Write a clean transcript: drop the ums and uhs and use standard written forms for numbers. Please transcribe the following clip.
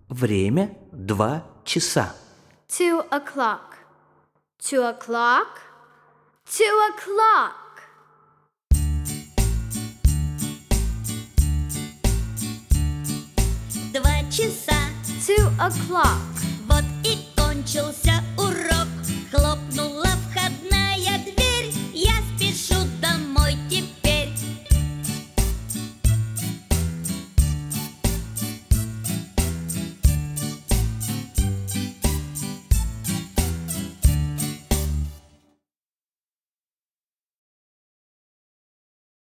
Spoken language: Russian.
Время 2 часа. 2 o'clock. 2 o'clock. 2 o'clock. Два часа, 2 o'clock. вот и кончился